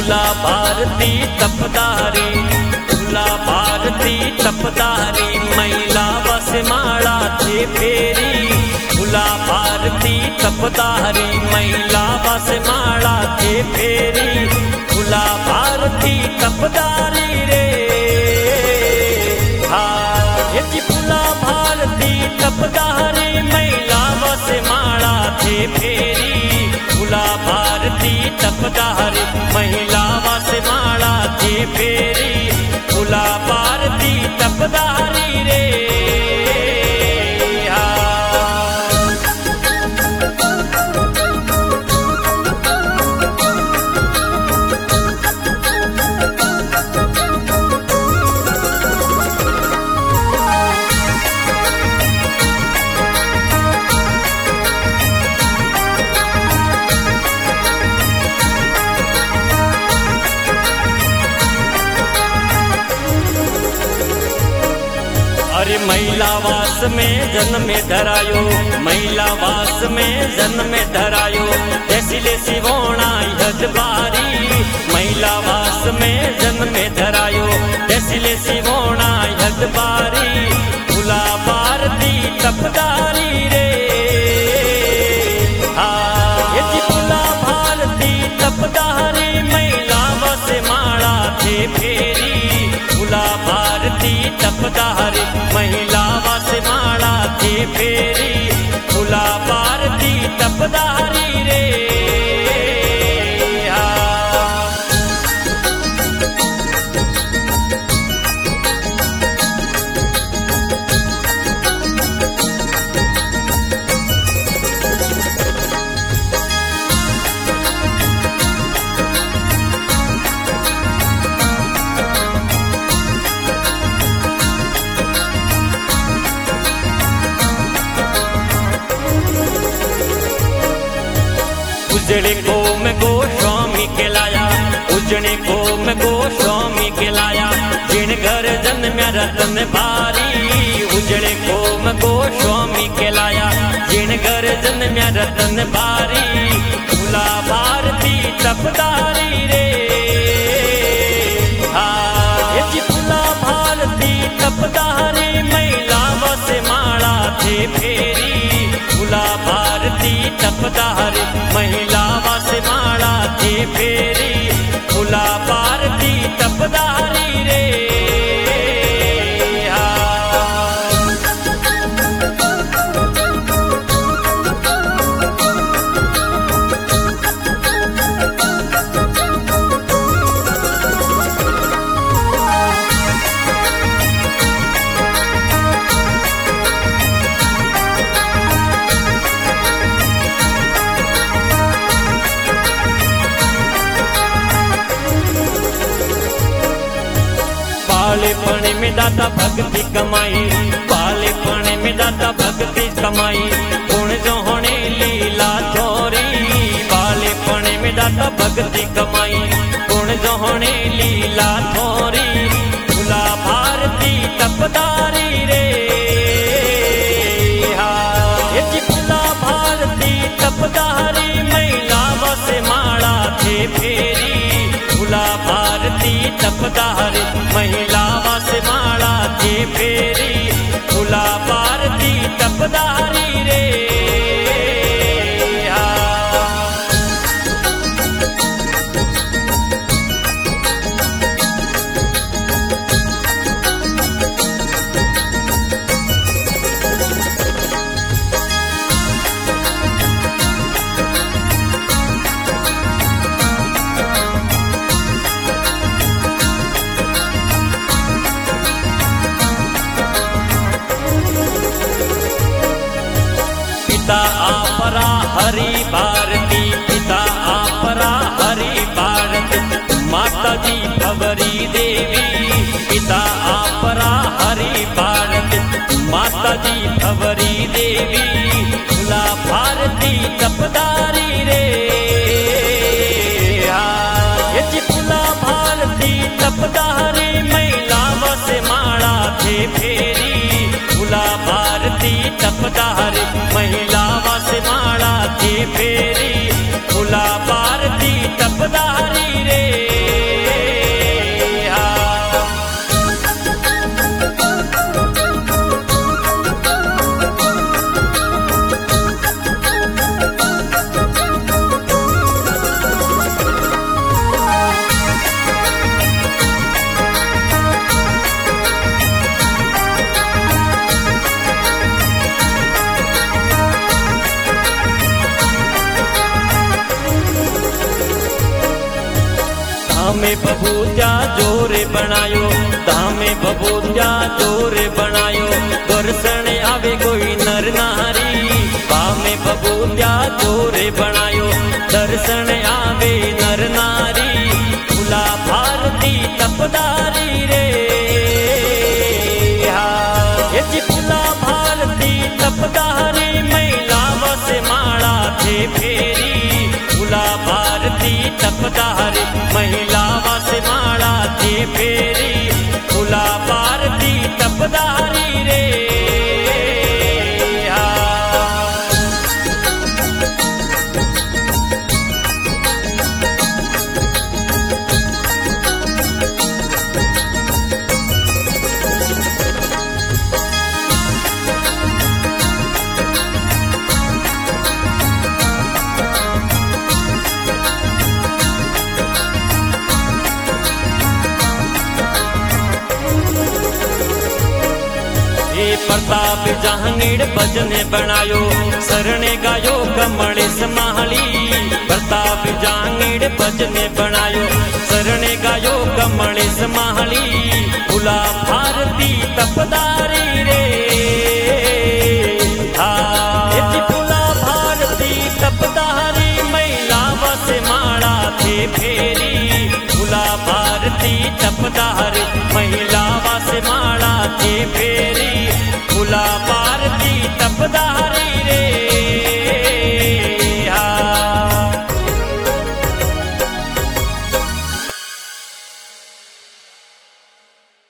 फुला भारती तपदारी, फुला भारती तपदारी, महिला बस माळा थे फेरी। फुला भारती तपदारी, महिला बस माळा थे फेरी। फुला भारती तपदारी रे हा, याची फुला भारती तपदारी, महिला बस माळा थे फेरी। फुला भारती तपदारी, महिला बस माळा थे फेरी। फुला भारती तपदारी रे अरे महिला वास में जन्म धरायो, महिला वास में जन्म धरायो, तैसिले सिवोणा यदबारी। महिला वास में जन्म धरायो, तैसिले सिवोणा यदबारी। फुला भारती तपदारी रे हा, यदि फुला भारती तपदारी, महिला बस माळा थे फेरी। फुला भारती तपदारी, महिला बस माळा थे फेरी। फुला भारती तपदारी रे उजड़े को में गोस्वामी कहलाया, उजड़े को में गोस्वामी कहलाया, जिन घर जन्म्या रतन भारी। उजड़े को में गोस्वामी कहलाया, जिन घर जन्म्या रतन भारी। फुला भारती तपदारी रे हा, ये फुला भारती तपदारी, महिला बस माळा थे फेरी। फुला भारती तपदारी, महिला बस माळा थे फेरी। फुला भारती तपदारी रे बालेपण में दाता भक्ति कमाई, बालेपण में दाता भक्ति कमाई। गुण जो होने लीला थोरी, बालेपण में दाता भक्ति कमाई। गुण जो होने लीला थोरी। फुला भारती तपदारी रे हा, ये फुला भारती तपदारी, महिला बस माळा थे फेरी। फुला भारती तपदारी, महिला बस माळा थे फेरी। फुला भारती तपदारी रे पिता आपरा हरि भारती, पिता आपरा हरि भारती, माता जी भवरी देवी। पिता आपरा हरि भारती, माता जी भवरी देवी। फुला भारती तपदारी रे ये फुला भारती तपदारी, महिला बस माळा थे फेरी। फुला भारती तपदारी, महिला बस माळा थे फेरी। फुला भारती तपदारी रे धामे बबूजा जोरे बनायो, धामे बबूजा जोरे बनायो। दर्शन आवे कोई नर नारी, धामे बबूजा जोरे बनायो। दर्शन आवे नर नारी, फूला भारती तपदारी रे। फूला भारती तपदारी, महिला बस माला थे फेरी। फूला भारती तपदारी, महिला बस माला थे फेरी। फूला भारती तपदारी रे। प्रताप जहांगीर भजन बनायो, सरणे गायो कमलेश माहली। प्रताप जहांगीर भजन बनायो, सरणे गायो कमलेश माहली। फूला भारती तपदारी रे। फूला भारती तपदारी, महिला बस माला थे फेरी। फूला भारती तपदारी, महिला बस माला थे फेरी। फूला भारती तपदारी।